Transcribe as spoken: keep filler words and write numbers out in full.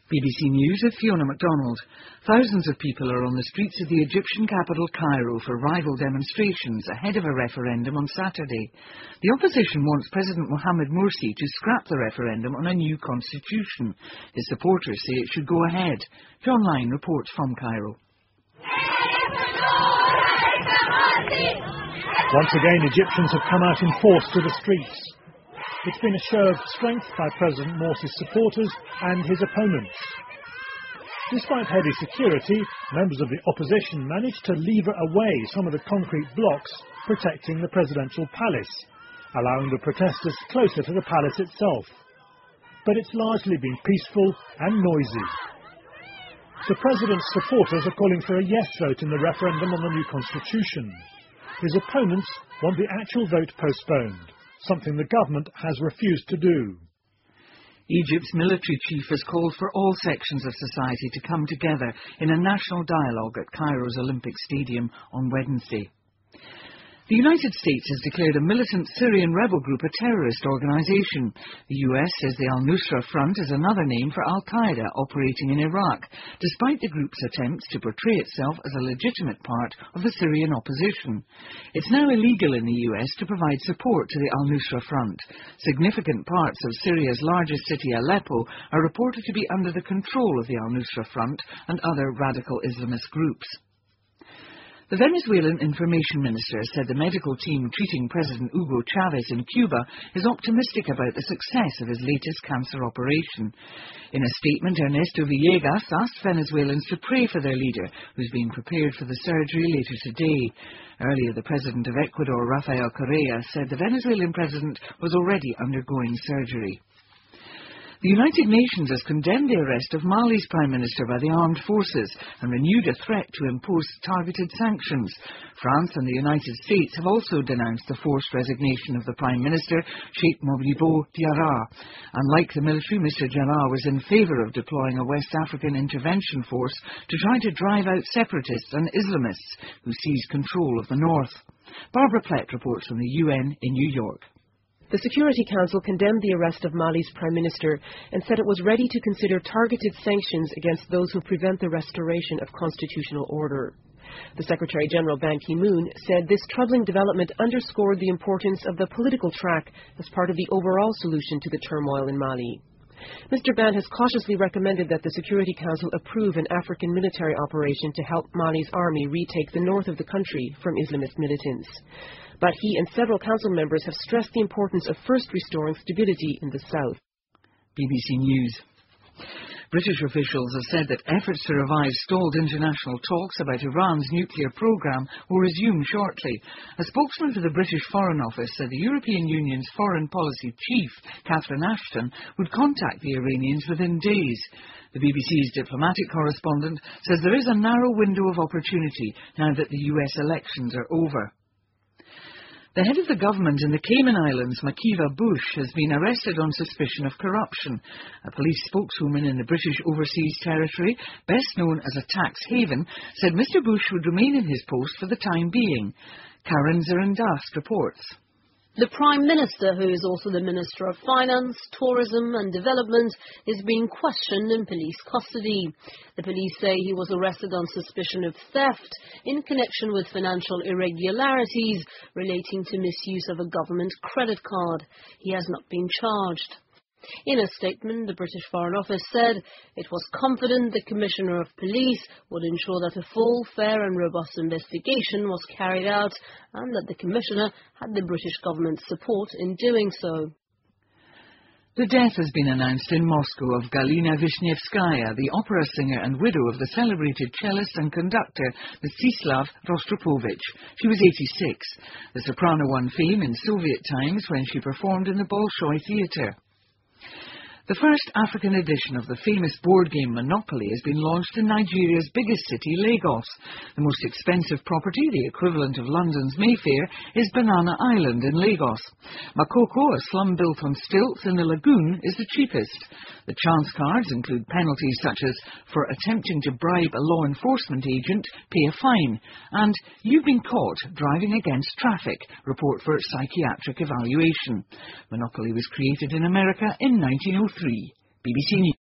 B B C News with Fiona MacDonald. Thousands of people are on the streets of the Egyptian capital Cairo for rival demonstrations ahead of a referendum on Saturday. The opposition wants President Mohamed Morsi to scrap the referendum on a new constitution. His supporters say it should go ahead. John Lyne reports from Cairo. Once again, Egyptians have come out in force to the streets. It's been a show of strength by President Morsi's supporters and his opponents. Despite heavy security, members of the opposition managed to lever away some of the concrete blocks protecting the presidential palace, allowing the protesters closer to the palace itself. But it's largely been peaceful and noisy. The president's supporters are calling for a yes vote in the referendum on the new constitution. His opponents want the actual vote postponed, something the government has refused to do. Egypt's military chief has called for all sections of society to come together in a national dialogue at Cairo's Olympic Stadium on Wednesday. The United States has declared a militant Syrian rebel group a terrorist organisation. The U S says the Al-Nusra Front is another name for Al-Qaeda operating in Iraq, despite the group's attempts to portray itself as a legitimate part of the Syrian opposition. It's now illegal in the U S to provide support to the Al-Nusra Front. Significant parts of Syria's largest city, Aleppo, are reported to be under the control of the Al-Nusra Front and other radical Islamist groups. The Venezuelan information minister said the medical team treating President Hugo Chavez in Cuba is optimistic about the success of his latest cancer operation. In a statement, Ernesto Villegas asked Venezuelans to pray for their leader, who's being prepared for the surgery later today. Earlier, the president of Ecuador, Rafael Correa, said the Venezuelan president was already undergoing surgery. The United Nations has condemned the arrest of Mali's Prime Minister by the armed forces and renewed a threat to impose targeted sanctions. France and the United States have also denounced the forced resignation of the Prime Minister, Sheikh Modibo Diarra. Unlike the military, Mister Diarra was in favour of deploying a West African intervention force to try to drive out separatists and Islamists who seized control of the north. Barbara Plett reports from the U N in New York. The Security Council condemned the arrest of Mali's Prime Minister and said it was ready to consider targeted sanctions against those who prevent the restoration of constitutional order. The Secretary-General Ban Ki-moon said this troubling development underscored the importance of the political track as part of the overall solution to the turmoil in Mali. Mister Ban has cautiously recommended that the Security Council approve an African military operation to help Mali's army retake the north of the country from Islamist militants. But he and several council members have stressed the importance of first restoring stability in the south. B B C News. British officials have said that efforts to revive stalled international talks about Iran's nuclear programme will resume shortly. A spokesman for the British Foreign Office said the European Union's foreign policy chief, Catherine Ashton, would contact the Iranians within days. The B B C's diplomatic correspondent says there is a narrow window of opportunity now that the U S elections are over. The head of the government in the Cayman Islands, Makiva Bush, has been arrested on suspicion of corruption. A police spokeswoman in the British Overseas Territory, best known as a tax haven, said Mister Bush would remain in his post for the time being. Karen Zerendast reports. The Prime Minister, who is also the Minister of Finance, Tourism and Development, is being questioned in police custody. The police say he was arrested on suspicion of theft in connection with financial irregularities relating to misuse of a government credit card. He has not been charged. In a statement, the British Foreign Office said it was confident the Commissioner of Police would ensure that a full, fair and robust investigation was carried out and that the Commissioner had the British government's support in doing so. The death has been announced in Moscow of Galina Vishnevskaya, the opera singer and widow of the celebrated cellist and conductor Mstislav Rostropovich. She was eighty-six. The soprano won fame in Soviet times when she performed in the Bolshoi Theatre. The first African edition of the famous board game Monopoly has been launched in Nigeria's biggest city, Lagos. The most expensive property, the equivalent of London's Mayfair, is Banana Island in Lagos. Makoko, a slum built on stilts in the lagoon, is the cheapest. The chance cards include penalties such as, for attempting to bribe a law enforcement agent, pay a fine, and you've been caught driving against traffic, report for psychiatric evaluation. Monopoly was created in America in nineteen oh three. B B C News.